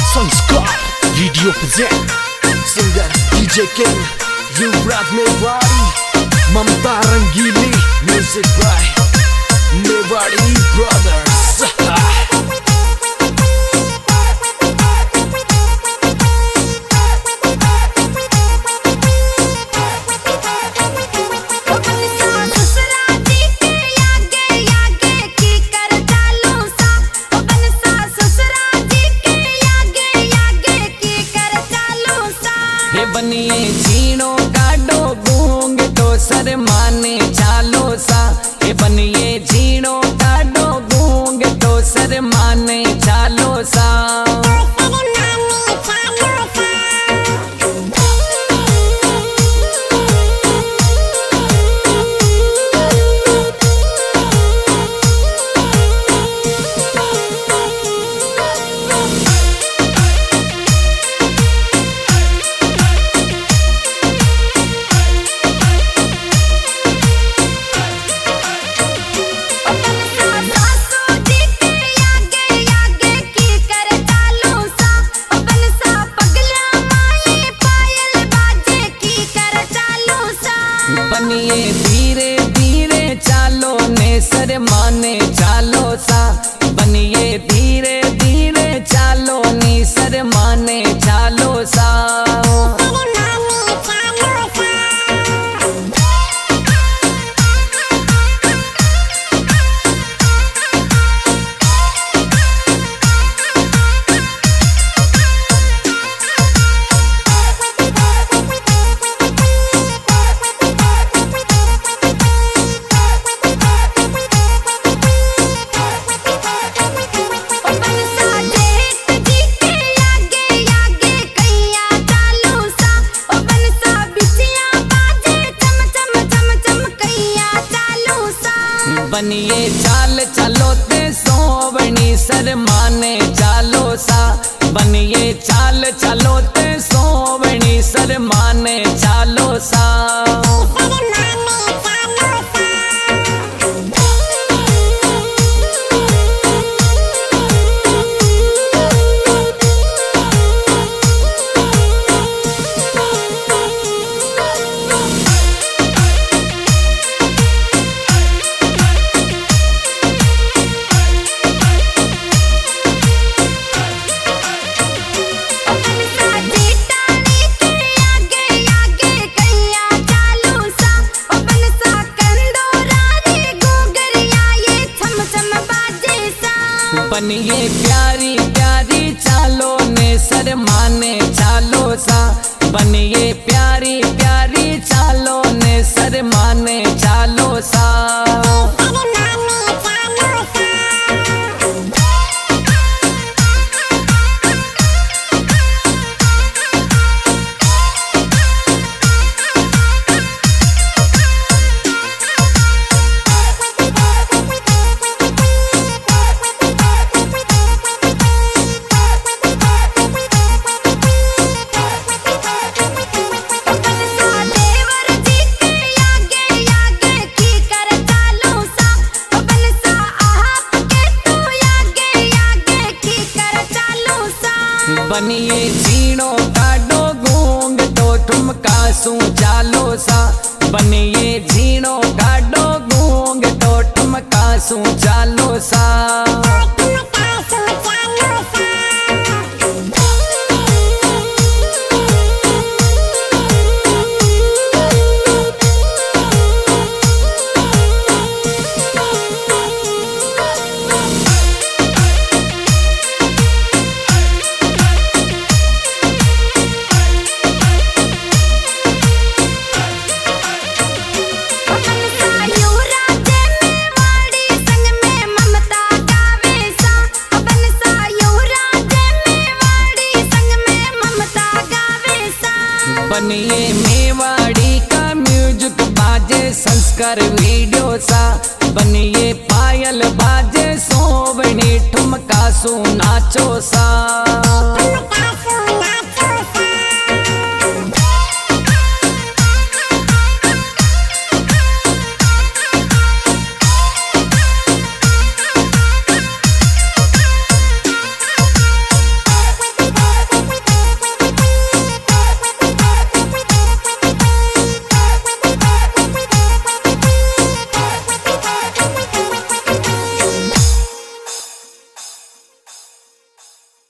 संस्कार video present singer DJ King Yuvraj Mewadi Mamta Rangili music by Mewari brothers. बनिए झीणो गाडो गूंग तो सर माने चालो सा। हे बनिए झीणो गाडो गूंग तो सर माने चालो सा। बनिए धीरे धीरे चालो ने सर माने चालो सा। बनिए धीरे धीरे चालो ने सर माने चालो सा। बनिए चाल चलो ते सोवनी सर माने चालो सा। बनिए चाल चलो ते सोवनी सर माने चालो सा। बनिए प्यारी प्यारी चालो ने सर माने चालो सा। बनिए प्यारी प्यारी चालो ने सर माने चालो सा। बनिए झीणो गाडो गूंग तो ठुमका सू चालो सा। बनिए झीणो गाडो गूंग तो ठुमका सू चालो सा। बनिए मेवाड़ी का म्यूजिक बाजे संस्कार वीडियो सा। बनिए पायल बाजे सोवनी ठुमका सू नाचो सा।